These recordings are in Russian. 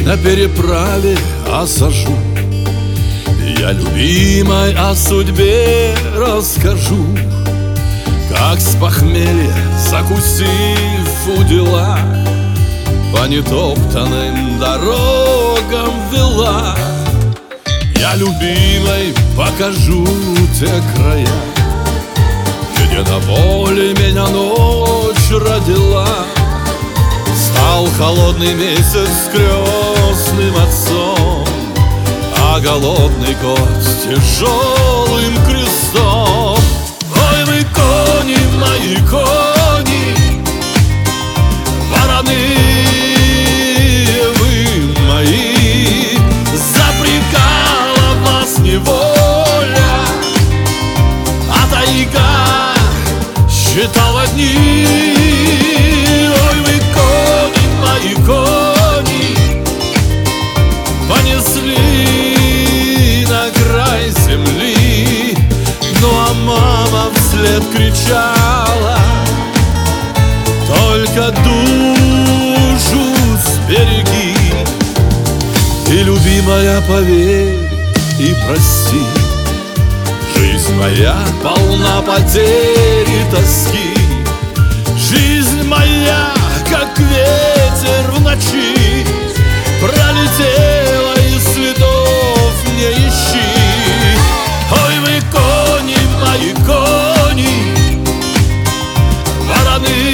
на переправе осажу. Я любимой о судьбе расскажу, как с похмелья, закусив у дела, по нетоптанным дорогам вела. Я любимой покажу те края, где на воле меня ночь родила. Стал холодный месяц крестным отцом, а голодный кот с тяжелым крестом. Ой, вы кони, мои кони, вороны вы мои, запрягала вас неволя, а тайга считала дни. Ой, вы кони, мои кони, понесли на край земли. Ну а мама вслед кричала: только душу сбереги. Ты, любимая, поверь и прости, жизнь моя полна потерь и тоски. Жизнь моя, как ветер в ночи, пролетела и следов не ищи. Ой, вы кони, мои кони, вороны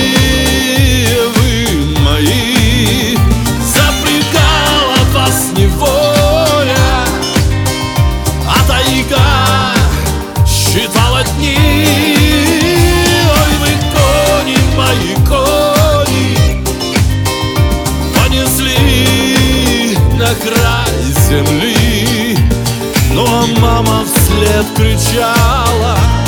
вы мои, запрягала вас неволя, а тайга считала дни. Ой, вы кони, мои кони, понесли на край земли. Ну а мама вслед кричала: